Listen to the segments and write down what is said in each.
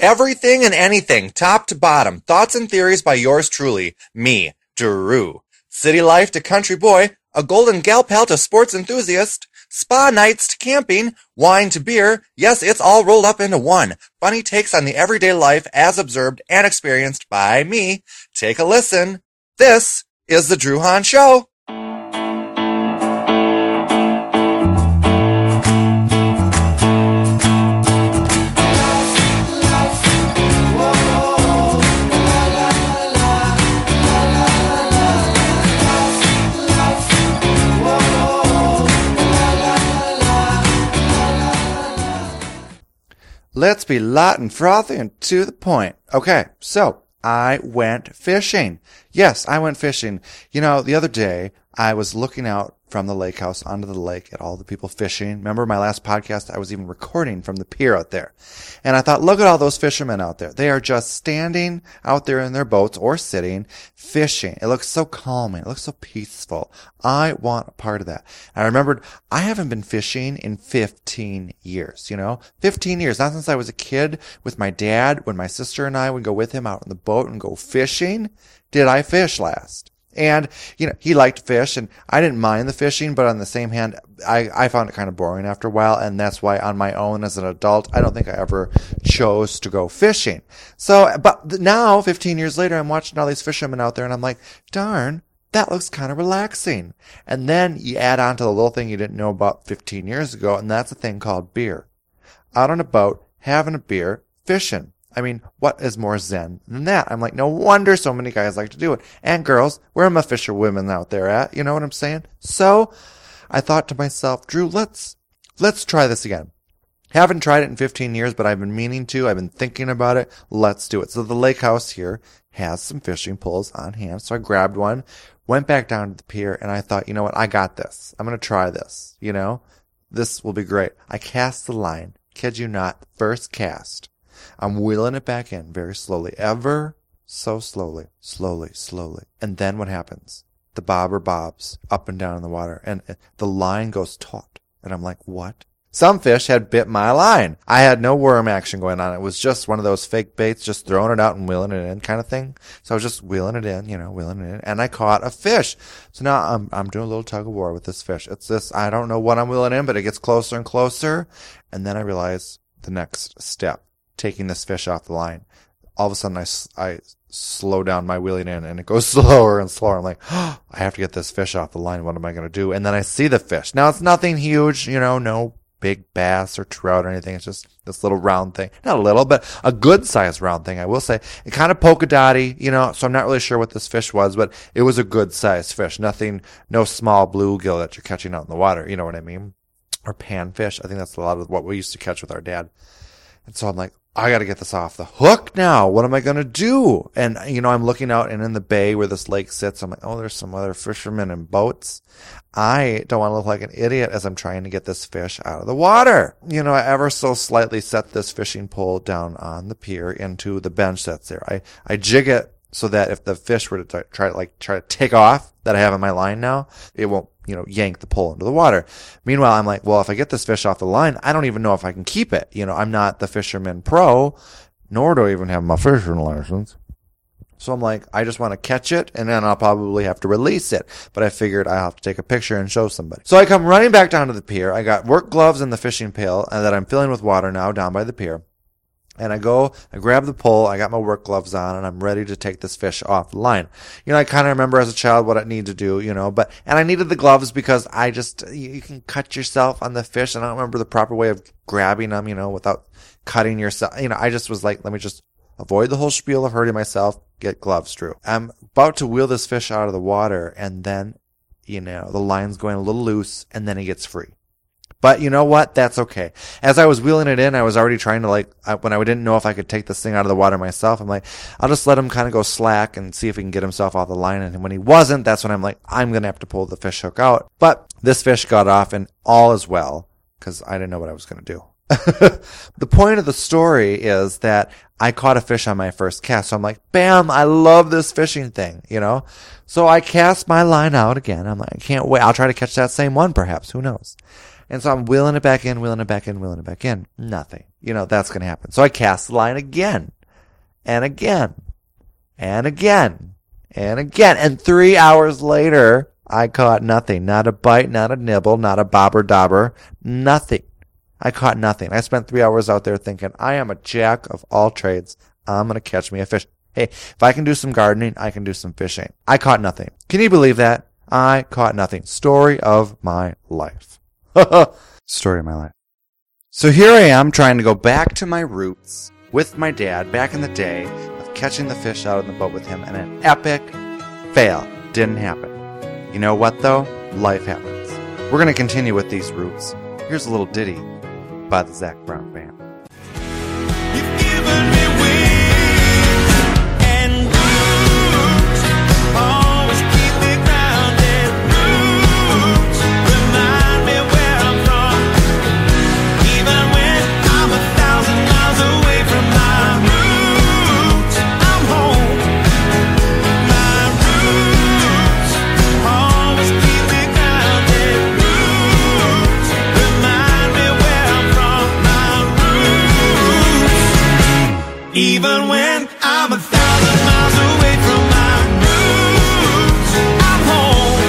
Everything and anything, top to bottom. Thoughts and theories by yours truly, me, Drew. City life to country boy, a golden gal pal to sports enthusiast, spa nights to camping, wine to beer. Yes, it's all rolled up into one. Funny takes on the everyday life as observed and experienced by me. Take a listen. This is The Drew Hahn Show. Let's be light and frothy and to the point. Okay, so I went fishing. Yes, I went fishing. You know, the other day I was looking out from the lake house onto the lake at all the people fishing. Remember my last podcast? I was even recording from the pier out there. And I thought, look at all those fishermen out there. They are just standing out there in their boats or sitting, fishing. It looks so calming. It looks so peaceful. I want a part of that. And I remembered I haven't been fishing in 15 years, 15 years. Not since I was a kid with my dad, when my sister and I would go with him out on the boat and go fishing, did I fish last. And, he liked fish and I didn't mind the fishing, but on the same hand, I found it kind of boring after a while. And that's why on my own as an adult, I don't think I ever chose to go fishing. So, but now 15 years later, I'm watching all these fishermen out there and I'm like, darn, that looks kind of relaxing. And then you add on to the little thing you didn't know about 15 years ago. And that's a thing called beer. Out on a boat, having a beer, fishing. I mean, what is more zen than that? I'm like, no wonder so many guys like to do it. And girls, where are my fisherwomen out there at? You know what I'm saying? So I thought to myself, Drew, let's try this again. Haven't tried it in 15 years, but I've been meaning to. I've been thinking about it. Let's do it. So the lake house here has some fishing poles on hand. So I grabbed one, went back down to the pier, and I thought, you know what? I got this. I'm going to try this. This will be great. I cast the line. Kid you not. First cast. I'm wheeling it back in very slowly, ever so slowly. And then what happens? The bobber bobs up and down in the water, and the line goes taut. And I'm like, what? Some fish had bit my line. I had no worm action going on. It was just one of those fake baits, just throwing it out and wheeling it in kind of thing. So I was just wheeling it in, and I caught a fish. So now I'm doing a little tug of war with this fish. It's this, I don't know what I'm wheeling in, but it gets closer and closer. And then I realize the next step. Taking this fish off the line. All of a sudden I slow down my wheeling in and it goes slower and slower. I'm like, I have to get this fish off the line. What am I going to do? And then I see the fish. Now it's nothing huge, no big bass or trout or anything. It's just this little round thing. Not a little, but a good sized round thing, I will say. It kind of polka dotty, so I'm not really sure what this fish was, but it was a good sized fish. No small bluegill that you're catching out in the water. You know what I mean? Or panfish. I think that's a lot of what we used to catch with our dad. And so I'm like, I got to get this off the hook now. What am I going to do? And, I'm looking out and in the bay where this lake sits, I'm like, oh, there's some other fishermen in boats. I don't want to look like an idiot as I'm trying to get this fish out of the water. I ever so slightly set this fishing pole down on the pier into the bench that's there. I jig it so that if the fish were to try to take off that I have in my line now, it won't, yank the pole into the water. Meanwhile, I'm like, well, if I get this fish off the line, I don't even know if I can keep it. I'm not the fisherman pro, nor do I even have my fishing license. So I'm like, I just want to catch it, and then I'll probably have to release it. But I figured I'll have to take a picture and show somebody. So I come running back down to the pier. I got work gloves in the fishing pail that I'm filling with water now down by the pier. And I grab the pole, I got my work gloves on, and I'm ready to take this fish off the line. I kind of remember as a child what I need to do, and I needed the gloves because you can cut yourself on the fish, and I don't remember the proper way of grabbing them, without cutting yourself. I just was like, let me just avoid the whole spiel of hurting myself, get gloves, Drew. I'm about to wheel this fish out of the water, and then, the line's going a little loose, and then he gets free. But you know what? That's okay. As I was wheeling it in, I was already trying to when I didn't know if I could take this thing out of the water myself, I'm like, I'll just let him kind of go slack and see if he can get himself off the line. And when he wasn't, that's when I'm like, I'm going to have to pull the fish hook out. But this fish got off and all is well because I didn't know what I was going to do. The point of the story is that I caught a fish on my first cast. So I'm like, bam, I love this fishing thing, So I cast my line out again. I'm like, I can't wait. I'll try to catch that same one perhaps. Who knows? And so I'm wheeling it back in. Nothing. that's going to happen. So I cast the line again and again and again and again. And 3 hours later, I caught nothing. Not a bite, not a nibble, not a bobber dobber, nothing. I caught nothing. I spent 3 hours out there thinking, I am a jack of all trades. I'm going to catch me a fish. Hey, if I can do some gardening, I can do some fishing. I caught nothing. Can you believe that? I caught nothing. Story of my life. Story of my life. So here I am trying to go back to my roots with my dad back in the day of catching the fish out of the boat with him, and an epic fail. Didn't happen. You know what though? Life happens. We're going to continue with these roots. Here's a little ditty by the Zac Brown Band. You've given me wings and roots, always keep me grounded. Roots remind me where I'm from, even when I'm 1,000 miles away from my roots. I'm home. My roots always keep me grounded. Roots remind me where I'm from. My roots, even when I'm 1,000 miles away from my roots, I'm home.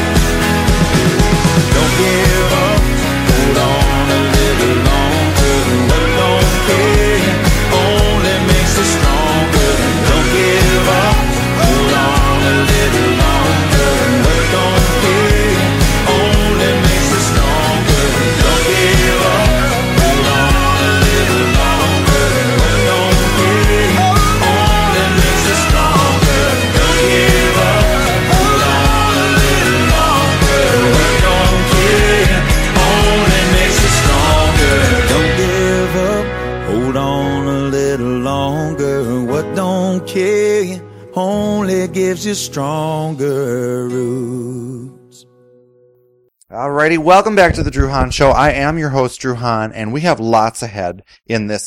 Don't give up, hold on a little longer. What don't care only makes us stronger. Don't give up, hold on a little longer. What don't care only makes us stronger. Don't give up, hold on a little longer. What don't care only makes us stronger. Don't give up, hold on a little longer. What don't care only makes us stronger. Don't give up, hold on a little longer. What don't care only gives you stronger roots. Alrighty, welcome back to the Drew Hahn Show. I am your host, Drew Hahn, and we have lots ahead in this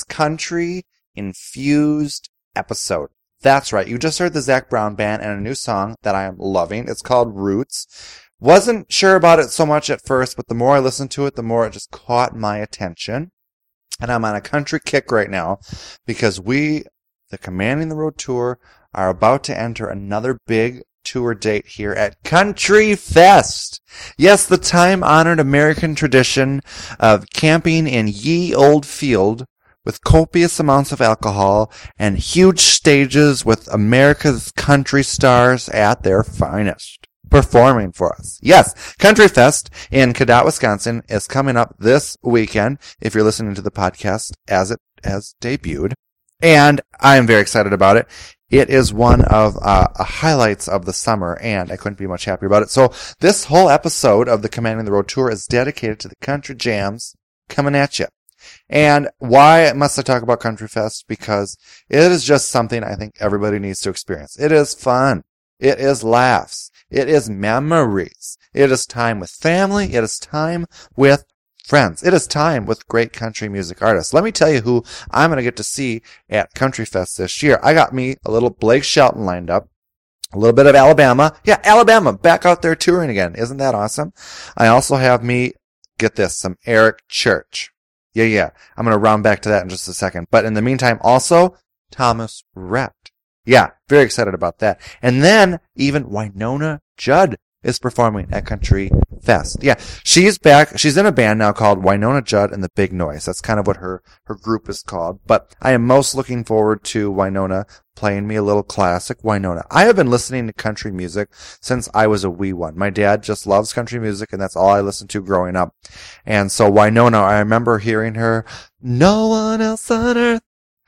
country-infused episode. That's right, you just heard the Zac Brown Band and a new song that I am loving. It's called Roots. Wasn't sure about it so much at first, but the more I listened to it, the more it just caught my attention. And I'm on a country kick right now because we, the Commanding the Road Tour, are about to enter another big tour date here at Country Fest. Yes, the time-honored American tradition of camping in ye old field with copious amounts of alcohol and huge stages with America's country stars at their finest, performing for us. Yes, Country Fest in Cadott, Wisconsin is coming up this weekend, if you're listening to the podcast as it has debuted. And I am very excited about it. It is one of highlights of the summer, and I couldn't be much happier about it. So this whole episode of the Commanding the Road Tour is dedicated to the country jams coming at you. And why must I talk about Country Fest? Because it is just something I think everybody needs to experience. It is fun. It is laughs. It is memories. It is time with family. It is time with friends. It is time with great country music artists. Let me tell you who I'm going to get to see at Country Fest this year. I got me a little Blake Shelton lined up. A little bit of Alabama. Yeah, Alabama back out there touring again. Isn't that awesome? I also have me, get this, some Eric Church. Yeah. I'm going to round back to that in just a second. But in the meantime, also Thomas Rhett. Yeah, very excited about that. And then even Wynonna Judd is performing at Country Fest. Yeah, she's back. She's in a band now called Wynonna Judd and the Big Noise. That's kind of what her group is called. But I am most looking forward to Wynonna playing me a little classic Wynonna. I have been listening to country music since I was a wee one. My dad just loves country music, and that's all I listened to growing up. And so Wynonna, I remember hearing her, "No one else on earth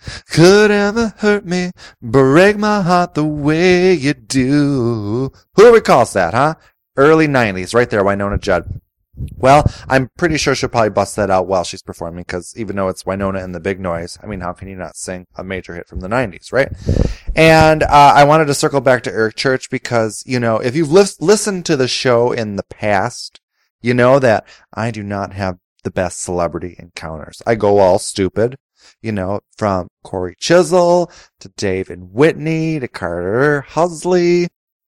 could ever hurt me, break my heart the way you do." Who recalls that, huh? Early 90s, right there, Wynonna Judd. Well, I'm pretty sure she'll probably bust that out while she's performing, because even though it's Wynonna and the Big Noise, I mean, how can you not sing a major hit from the 90s, right? And I wanted to circle back to Eric Church because, you know, if you've listened to the show in the past, you know that I do not have the best celebrity encounters. I go all stupid. You know, from Corey Chisel to David Whitney to Carter Huxley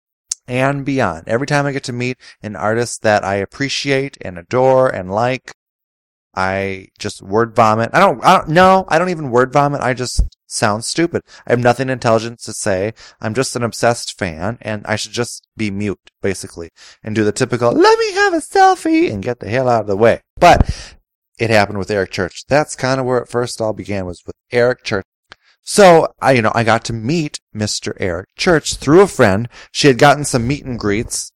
and beyond. Every time I get to meet an artist that I appreciate and adore and like, I just word vomit. I don't even word vomit. I just sound stupid. I have nothing intelligent to say. I'm just an obsessed fan, and I should just be mute, basically, and do the typical, let me have a selfie, and get the hell out of the way. But it happened with Eric Church. That's kind of where it first all began, was with Eric Church. So, I got to meet Mr. Eric Church through a friend. She had gotten some meet and greets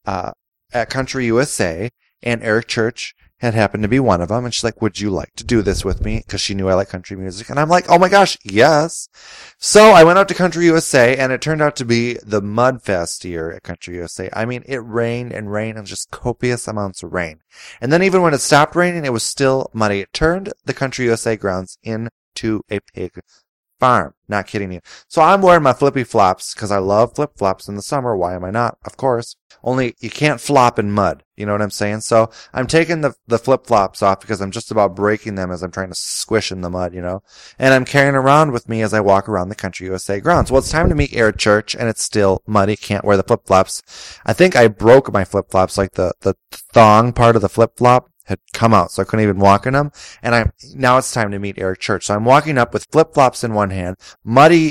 at Country USA, and Eric Church had happened to be one of them. And she's like, would you like to do this with me? Because she knew I like country music. And I'm like, oh my gosh, yes. So I went out to Country USA, and it turned out to be the Mudfest year at Country USA. I mean, it rained and just copious amounts of rain. And then even when it stopped raining, it was still muddy. It turned the Country USA grounds into a pig farm. Not kidding you. So I'm wearing my flippy flops because I love flip flops in the summer. Why am I not? Of course. Only you can't flop in mud. You know what I'm saying? So I'm taking the flip flops off because I'm just about breaking them as I'm trying to squish in the mud, and I'm carrying around with me as I walk around the Country USA grounds. Well, it's time to meet Eric Church, and it's still muddy. Can't wear the flip flops. I think I broke my flip flops, like the thong part of the flip flop had come out, so I couldn't even walk in them. And now it's time to meet Eric Church. So I'm walking up with flip-flops in one hand, muddy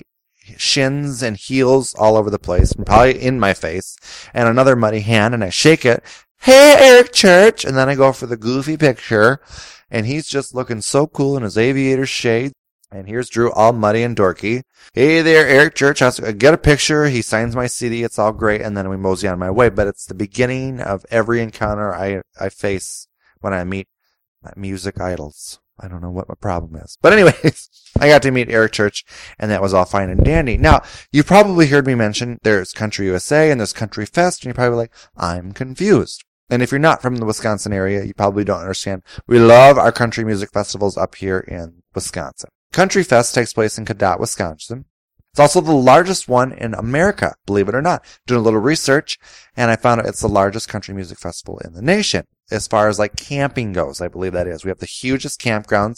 shins and heels all over the place, and probably in my face, and another muddy hand, and I shake it. Hey, Eric Church! And then I go for the goofy picture, and he's just looking so cool in his aviator shades. And here's Drew, all muddy and dorky. Hey there, Eric Church. I get a picture. He signs my CD. It's all great, and then we mosey on my way. But it's the beginning of every encounter I face when I meet music idols. I don't know what my problem is. But anyways, I got to meet Eric Church, and that was all fine and dandy. Now, you probably heard me mention there's Country USA and there's Country Fest, and you're probably like, I'm confused. And if you're not from the Wisconsin area, you probably don't understand. We love our country music festivals up here in Wisconsin. Country Fest takes place in Cadott, Wisconsin. It's also the largest one in America, believe it or not. Doing a little research, and I found out it's the largest country music festival in the nation. As far as like camping goes, I believe that is. We have the hugest campgrounds,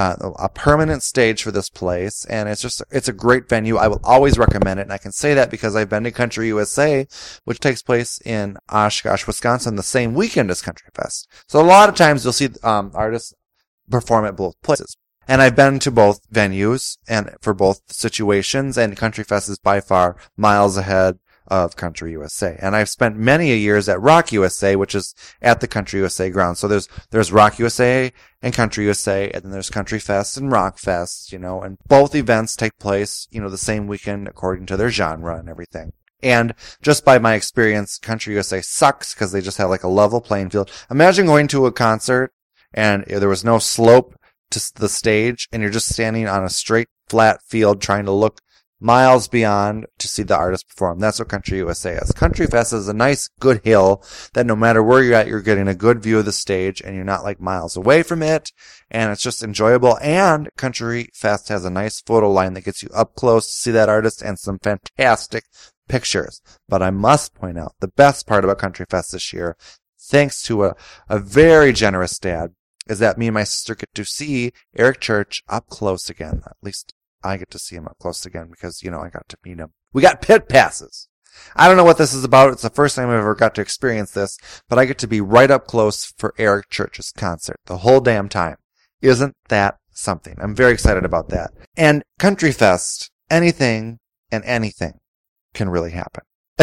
a permanent stage for this place, and it's a great venue. I will always recommend it, and I can say that because I've been to Country USA, which takes place in Oshkosh, Wisconsin, the same weekend as Country Fest. So a lot of times you'll see artists perform at both places. And I've been to both venues and for both situations, and Country Fest is by far miles ahead of Country USA. And I've spent many years at Rock USA, which is at the Country USA grounds. So there's Rock USA and Country USA, and then there's Country Fest and Rock Fest, and both events take place, the same weekend according to their genre and everything. And just by my experience, Country USA sucks because they just have like a level playing field. Imagine going to a concert and there was no slope to the stage, and you're just standing on a straight, flat field trying to look miles beyond to see the artist perform. That's what Country USA is. Country Fest is a nice, good hill that no matter where you're at, you're getting a good view of the stage, and you're not like miles away from it, and it's just enjoyable. And Country Fest has a nice photo line that gets you up close to see that artist and some fantastic pictures. But I must point out, the best part about Country Fest this year, thanks to a very generous dad, is that me and my sister get to see Eric Church up close again. At least I get to see him up close again because, I got to meet him. We got pit passes. I don't know what this is about. It's the first time I've ever got to experience this, but I get to be right up close for Eric Church's concert the whole damn time. Isn't that something? I'm very excited about that. And Country Fest, anything and anything can really happen.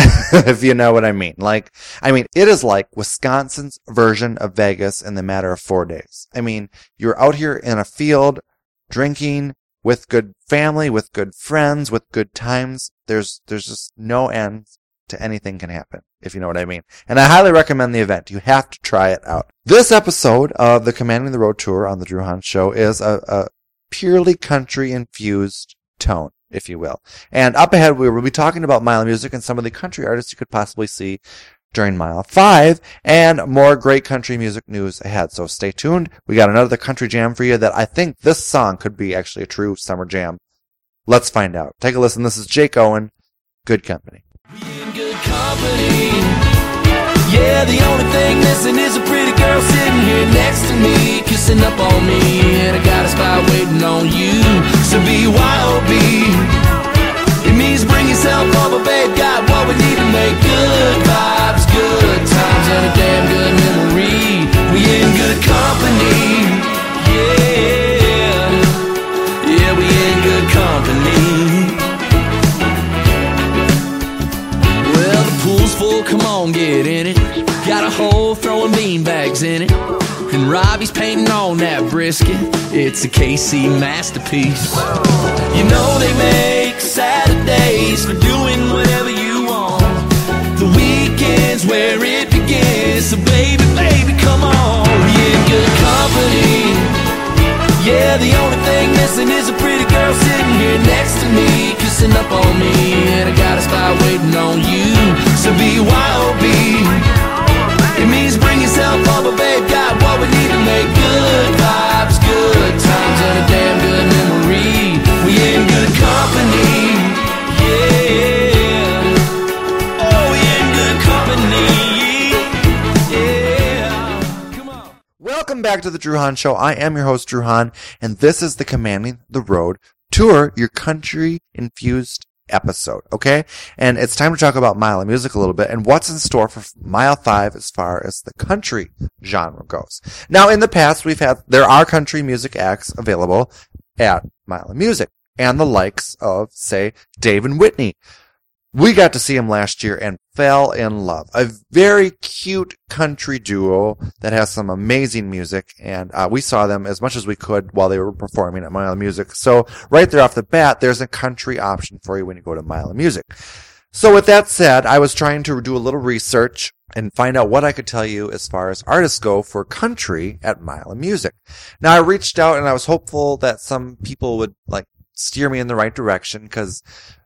If you know what I mean. It is like Wisconsin's version of Vegas in the matter of 4 days. You're out here in a field drinking with good family, with good friends, with good times. There's just no end to anything can happen, if you know what I mean. And I highly recommend the event. You have to try it out. This episode of the Commanding the Road Tour on the Drew Hahn Show is a purely country-infused tone, if you will. And up ahead, we will be talking about Mile Music and some of the country artists you could possibly see during Mile 5, and more great country music news ahead. So stay tuned. We got another country jam for you that I think this song could be actually a true summer jam. Let's find out. Take a listen. This is Jake Owen, Good Company. In good company. Yeah, the only thing missing is a pretty girl sitting here next to me, kissing up on me, and I got a spot waiting on you. So BYOB. It means bring yourself over, babe. Got what we need to make good vibes, good times, and a damn good memory. We in good company. company. Well, the pool's full, come on, get in it. Got a hole throwing beanbags in it. And Robbie's painting on that brisket. It's a KC masterpiece. You know they make Saturdays for doing whatever you want. The weekend's where it begins. So baby, baby, come on. We in good company. Yeah, the only thing missing is a pretty girl sitting here next to me, kissing up on me. And I got a spot waiting on you. So BYOB. It means bring yourself over, babe. Got what we need to make good vibes, good times, and a damn good memory. We in good company, yeah. Oh, we in good company, yeah. Come on. Welcome back to the Drew Hahn Show. I am your host, Drew Hahn, and this is the Commanding the Road Tour, your country-infused episode, okay? And it's time to talk about Mile of Music a little bit and what's in store for Mile 5 as far as the country genre goes. Now, in the past, there are country music acts available at Mile of Music, and the likes of, say, Dave and Whitney. We got to see them last year and fell in love. A very cute country duo that has some amazing music, and we saw them as much as we could while they were performing at Mile of Music. So right there off the bat, there's a country option for you when you go to Mile of Music. So with that said, I was trying to do a little research and find out what I could tell you as far as artists go for country at Mile of Music. Now, I reached out and I was hopeful that some people would steer me in the right direction, because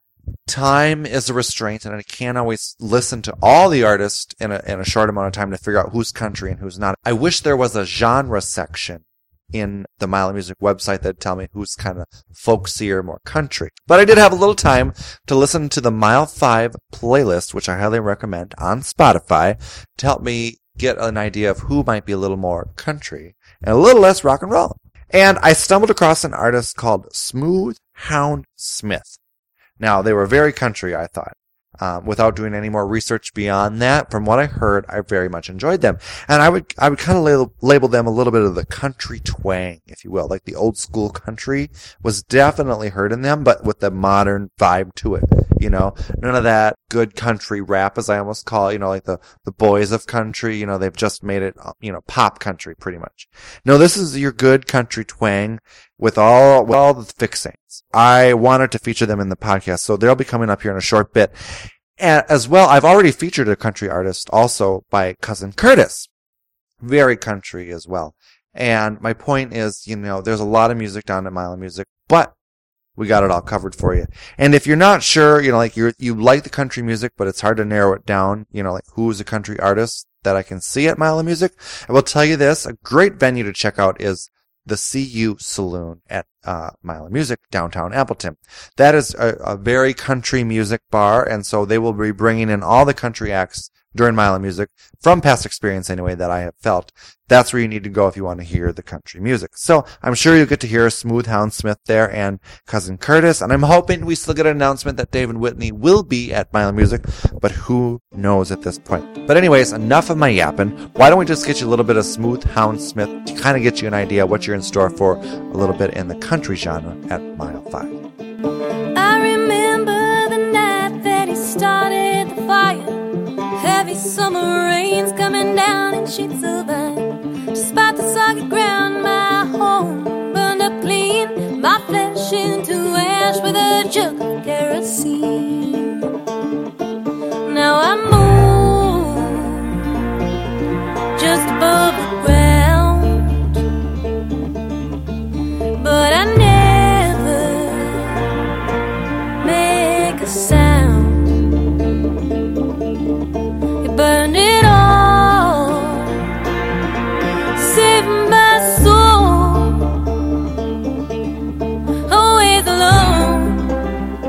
time is a restraint, and I can't always listen to all the artists in a short amount of time to figure out who's country and who's not. I wish there was a genre section in the Mile of Music website that'd tell me who's kind of folksy or more country. But I did have a little time to listen to the Mile 5 playlist, which I highly recommend on Spotify, to help me get an idea of who might be a little more country and a little less rock and roll. And I stumbled across an artist called Smooth Hound Smith. Now, they were very country, I thought. Without doing any more research beyond that, from what I heard, I very much enjoyed them. And I would kind of label them a little bit of the country twang, if you will. Like the old school country was definitely heard in them, but with the modern vibe to it. You know, none of that good country rap, as I almost call it, like the boys of country, they've just made it, pop country pretty much. No, this is your good country twang with all the fixings. I wanted to feature them in the podcast, so they'll be coming up here in a short bit. And as well, I've already featured a country artist also by Cousin Curtis. Very country as well. And my point is, there's a lot of music down at Mile of Music, but we got it all covered for you. And if you're not sure, you like the country music, but it's hard to narrow it down, who's a country artist that I can see at Mile of Music, I will tell you this, a great venue to check out is the CU Saloon at Mile of Music, downtown Appleton. That is a very country music bar, and so they will be bringing in all the country acts during Mile of Music, from past experience anyway that I have felt. That's where you need to go if you want to hear the country music. So I'm sure you'll get to hear Smooth Hound Smith there and Cousin Curtis, and I'm hoping we still get an announcement that Dave and Whitney will be at Mile of Music, but who knows at this point. But anyways, enough of my yapping. Why don't we just get you a little bit of Smooth Hound Smith to kind of get you an idea what you're in store for a little bit in the country genre at Mile 5. I remember the night that he started the fire. Heavy summer rains coming down in sheets of iron. Despite the soggy ground, my home burned up clean. My flesh into ash with a jug of kerosene. Now I move just above the ground, but I never make a sound. Burned it all, saving my soul. Always alone,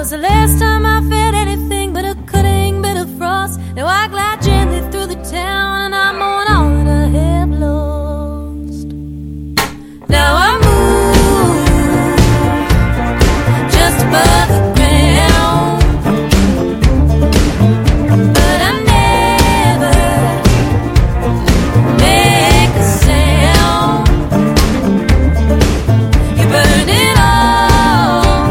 'Cause the last time I felt anything but a cutting bit of frost, now I glide gently through the town and I'm on all that I have lost. Now I move just above the ground, but I never make a sound. You burn it all,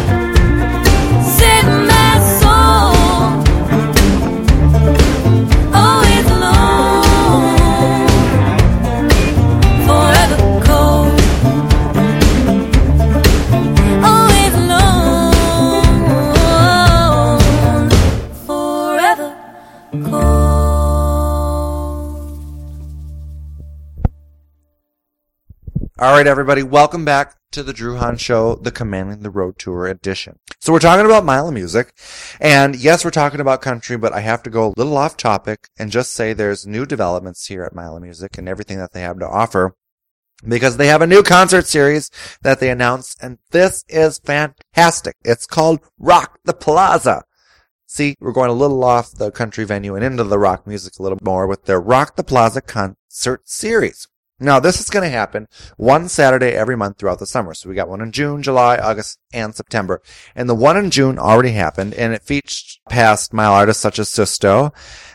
set my soul always alone, forever cold, always alone, forever cold. All right, everybody, welcome back to the Drew Hahn Show, the Commanding the Road Tour edition. So we're talking about Mile of Music, and yes, we're talking about country, but I have to go a little off topic and just say there's new developments here at Mile of Music and everything that they have to offer, because they have a new concert series that they announced, and this is fantastic. It's called Rock the Plaza. See, we're going a little off the country venue and into the rock music a little more with their Rock the Plaza concert series. Now, this is going to happen one Saturday every month throughout the summer. So we got one in June, July, August, and September. And the one in June already happened, and it featured past Mile artists such as Sisto.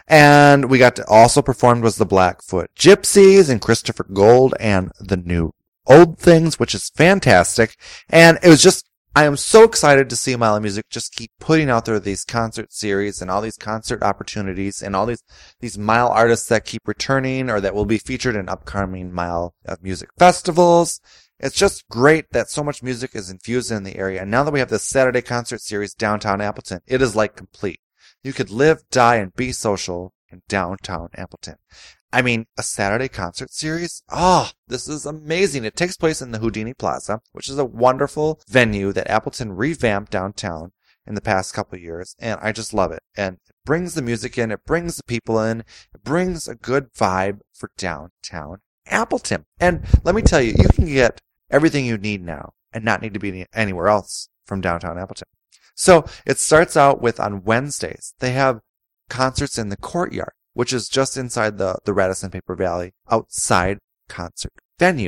And we got to also performed was the Blackfoot Gypsies and Christopher Gold and the New Old Things, which is fantastic. And it was just, I am so excited to see Mile of Music just keep putting out there these concert series and all these concert opportunities and all these Mile artists that keep returning or that will be featured in upcoming Mile of Music festivals. It's just great that so much music is infused in the area. And now that we have this Saturday concert series downtown Appleton, it is like complete. You could live, die, and be social in downtown Appleton. I mean, a Saturday concert series? Oh, this is amazing. It takes place in the Houdini Plaza, which is a wonderful venue that Appleton revamped downtown in the past couple of years, and I just love it. And it brings the music in, it brings the people in, it brings a good vibe for downtown Appleton. And let me tell you, you can get everything you need now and not need to be anywhere else from downtown Appleton. So it starts out with on Wednesdays, they have concerts in the courtyard, which is just inside the Radisson Paper Valley outside concert venue.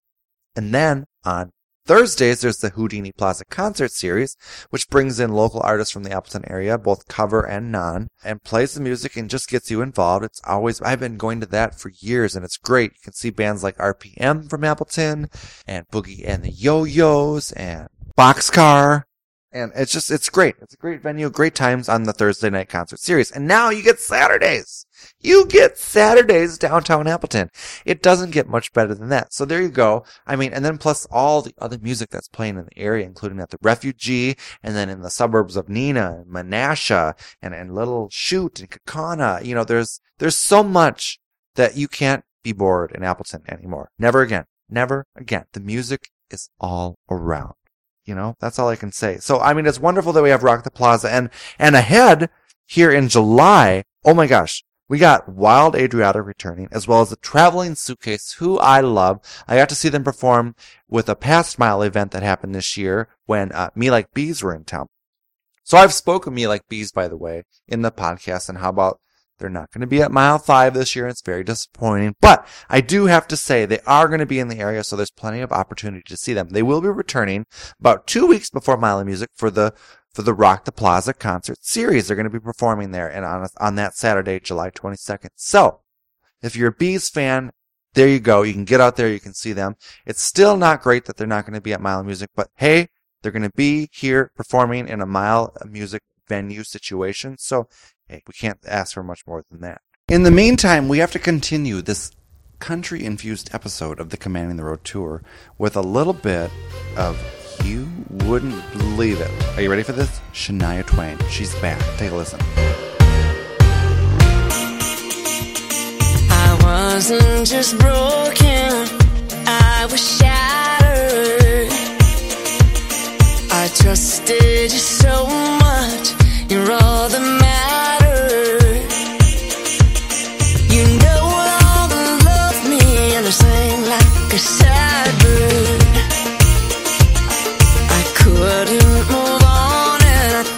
And then on Thursdays, there's the Houdini Plaza concert series, which brings in local artists from the Appleton area, both cover and non, and plays the music and just gets you involved. It's always, I've been going to that for years, and it's great. You can see bands like RPM from Appleton, and Boogie and the Yo-Yos, and Boxcar. And it's great. It's a great venue, great times on the Thursday night concert series. And now you get Saturdays. You get Saturdays downtown Appleton. It doesn't get much better than that. So there you go. I mean, and then plus all the other music that's playing in the area, including at the Refugee, and then in the suburbs of Neenah, and Menasha, and Little Chute, and Kaukauna. You know, there's so much that you can't be bored in Appleton anymore. Never again. Never again. The music is all around. You know, that's all I can say. So, I mean, it's wonderful that we have Rock the Plaza. And ahead, here in July, oh my gosh, we got Wild Adriata returning, as well as the Traveling Suitcase, who I love. I got to see them perform with a past Mile event that happened this year when Me Like Bees were in town. So I've spoken Me Like Bees, by the way, in the podcast, and how about they're not going to be at Mile 5 this year. It's very disappointing. But I do have to say they are going to be in the area, so there's plenty of opportunity to see them. They will be returning about 2 weeks before Mile of Music for the Rock the Plaza concert series. They're going to be performing there and on that Saturday, July 22nd. So if you're a Bees fan, there you go. You can get out there. You can see them. It's still not great that they're not going to be at Mile of Music, but hey, they're going to be here performing in a Mile of Music venue situation. So hey, we can't ask for much more than that. In the meantime, we have to continue this country-infused episode of the Commanding the Road Tour with a little bit of You Wouldn't Believe It. Are you ready for this? Shania Twain. She's back. Take a listen. I wasn't just broken, I was shattered. I trusted you so much, you're all that matters. You know all that love me, and I sang like a sad bird. I couldn't move on, and I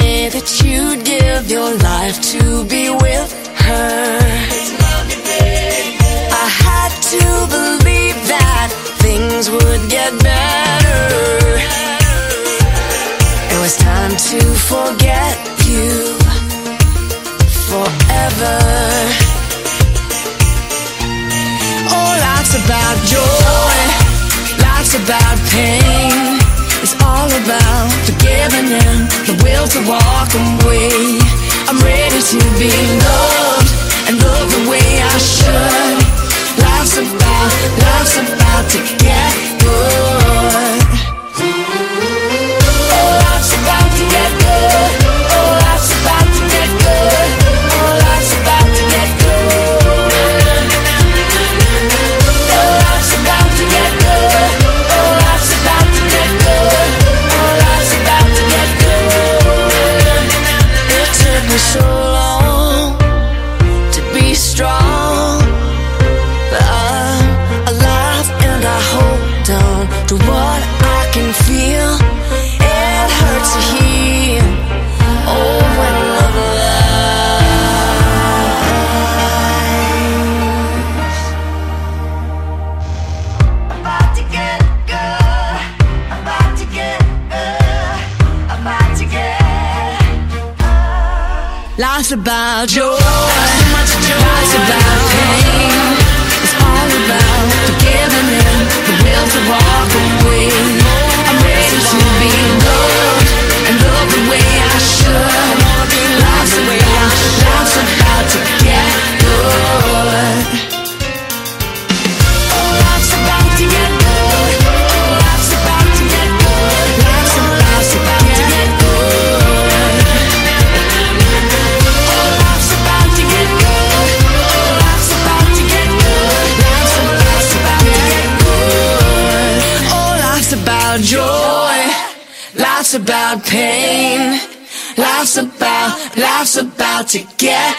me that you'd give your life to be with her. I had to believe that things would get better. It was time to forget you forever. Oh, life's about joy, life's about pain. It's all about forgiving and the will to walk away. I'm ready to be loved and love the way I should. Life's about to get good. Oh, life's about to get good. Oh, life's about to get good. Oh, life's about to get good. Oh, life's about to get good. Oh, life's about to get good. Oh, life's about to get good. It took me so long to be strong, but I'm alive and I hold on to what I can feel. It hurts to hear. Oh, when love lies. About to get good. About to get good. About to get good. Life's about joy. Life's about pain. It's all about forgiving and the will to walk away. I'm ready to be loved and love the way I should. Life's about to get good. Oh, life's about to get good. Oh, life's about to get good. Life's about to get good. Oh, life's about to get good. Oh, life's about to get good. Life's about to get good. Oh, life's about joy. Life's about pain. Life's about to get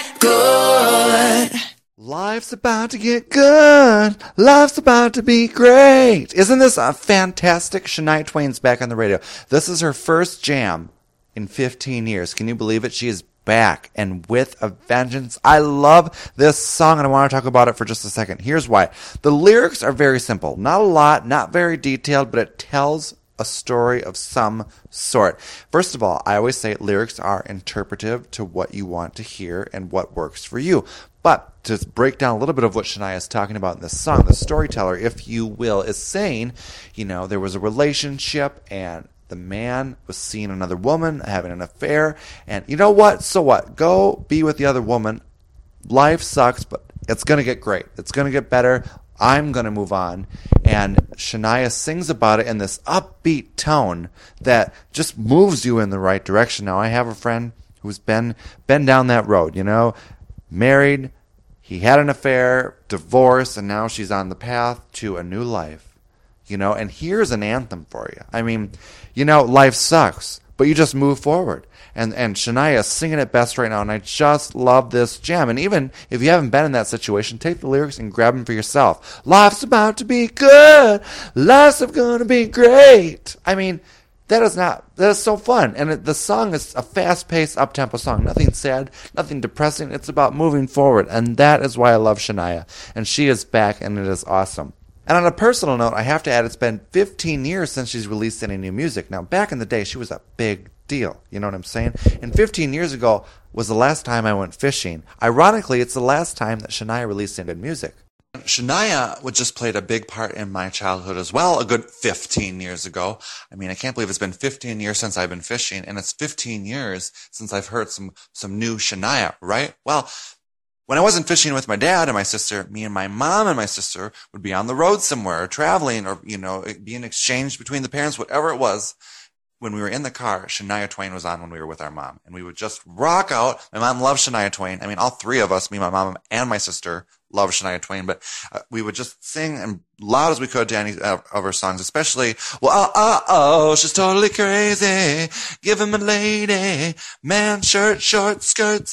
good. Life's about to get good. Life's about to be great. Isn't this a fantastic? Shania Twain's back on the radio. This is her first jam in 15 years. Can you believe it? She is back and with a vengeance. I love this song and I want to talk about it for just a second. Here's why. The lyrics are very simple. Not a lot, not very detailed, but it tells a story of some sort. First of all, I always say lyrics are interpretive to what you want to hear and what works for you. But to break down a little bit of what Shania is talking about in this song, the storyteller, if you will, is saying, you know, there was a relationship and the man was seeing another woman, having an affair, and you know what? So what? Go be with the other woman. Life sucks, but it's going to get great. It's going to get better. I'm going to move on. And Shania sings about it in this upbeat tone that just moves you in the right direction. Now, I have a friend who's been down that road, you know, married, he had an affair, divorced, and now she's on the path to a new life, you know, and here's an anthem for you. I mean, you know, life sucks, but you just move forward. And Shania is singing it best right now, and I just love this jam. And even if you haven't been in that situation, take the lyrics and grab them for yourself. Life's about to be good. Life's going to be great. I mean, that is so fun. And the song is a fast-paced, up-tempo song. Nothing sad, nothing depressing. It's about moving forward, and that is why I love Shania. And she is back, and it is awesome. And on a personal note, I have to add, it's been 15 years since she's released any new music. Now, back in the day, she was a big deal. You know what I'm saying? And 15 years ago was the last time I went fishing. Ironically, it's the last time that Shania released any good music. Shania would just played a big part in my childhood as well, a good 15 years ago. I mean, I can't believe it's been 15 years since I've been fishing, and it's 15 years since I've heard some new Shania, right? Well, when I wasn't fishing with my dad and my sister, me and my mom and my sister would be on the road somewhere, or traveling, or, you know, being exchanged between the parents, whatever it was. When we were in the car, Shania Twain was on when we were with our mom, and we would just rock out. My mom loved Shania Twain. I mean, all three of us, me, my mom, and my sister, love Shania Twain, but we would just sing as loud as we could to any of her songs, especially, well, she's totally crazy. Give him a lady, man, shirt, short skirts.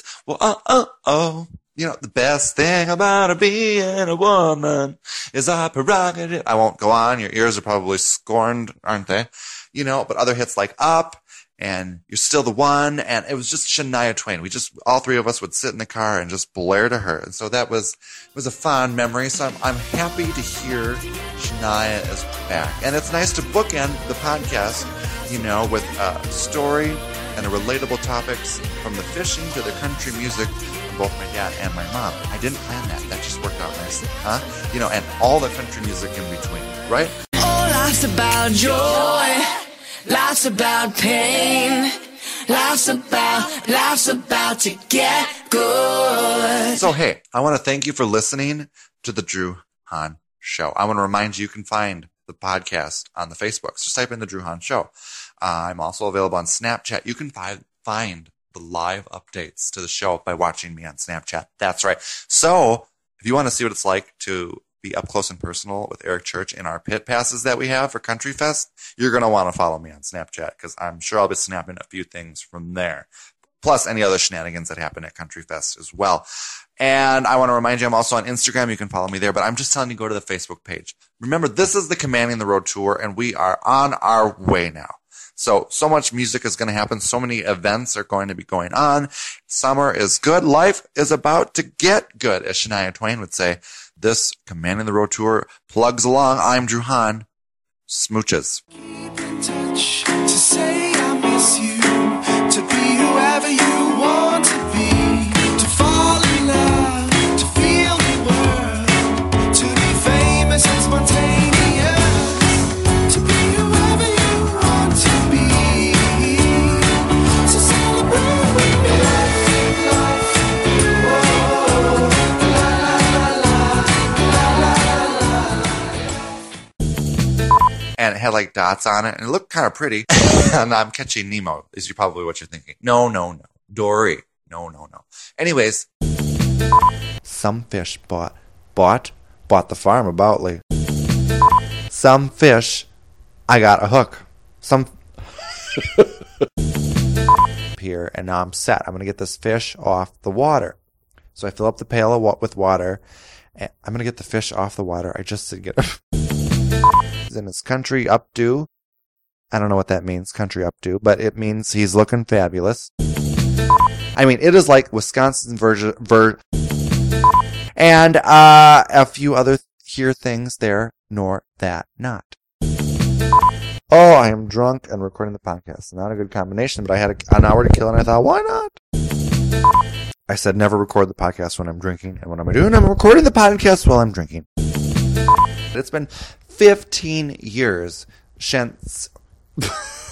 Well, you know, the best thing about her being a woman is our prerogative. I won't go on. Your ears are probably scorned, aren't they? You know, but other hits like Up and You're Still the One. And it was just Shania Twain. All three of us would sit in the car and just blare to her. And so it was a fond memory. So I'm happy to hear Shania is back. And it's nice to bookend the podcast, with a story and a relatable topics from the fishing to the country music from both my dad and my mom. I didn't plan that. That just worked out nicely, huh? And all the country music in between, right? Oh, life's about joy. Life's about pain. Life's about to get good. So, hey, I want to thank you for listening to the Drew Hahn Show. I want to remind you can find the podcast on the Facebook. Just type in the Drew Hahn Show. I'm also available on Snapchat. You can find the live updates to the show by watching me on Snapchat. That's right. So if you want to see what it's like to be up close and personal with Eric Church in our pit passes that we have for Country Fest, you're going to want to follow me on Snapchat because I'm sure I'll be snapping a few things from there. Plus any other shenanigans that happen at Country Fest as well. And I want to remind you, I'm also on Instagram. You can follow me there, but I'm just telling you, go to the Facebook page. Remember, this is the Commanding the Road tour, and we are on our way now. So much music is going to happen. So many events are going to be going on. Summer is good. Life is about to get good, as Shania Twain would say. This Commanding the Road tour plugs along. I'm Drew Hahn. Smooches. Keep in touch to say I miss you, to be whoever you want to be, to fall in love, to feel the world, to be famous and spontaneous, to be whoever you want to be, to celebrate with me. Oh, And it had like dots on it, and it looked kind of pretty. And I'm catching Nemo, is probably what you're thinking. No. Dory. No. Anyways. Some fish bought the farm aboutly. Some fish, I got a hook. Here, and now I'm set. I'm going to get this fish off the water. So I fill up the pail with water, and I'm going to get the fish off the water. I just did get in his country updo. I don't know what that means, country updo, but it means he's looking fabulous. I mean, it is like Wisconsin and a few other here things there, nor that not. Oh, I am drunk and recording the podcast. Not a good combination, but I had an hour to kill, and I thought, why not? I said never record the podcast when I'm drinking, and what am I doing? I'm recording the podcast while I'm drinking. It's been 15 years since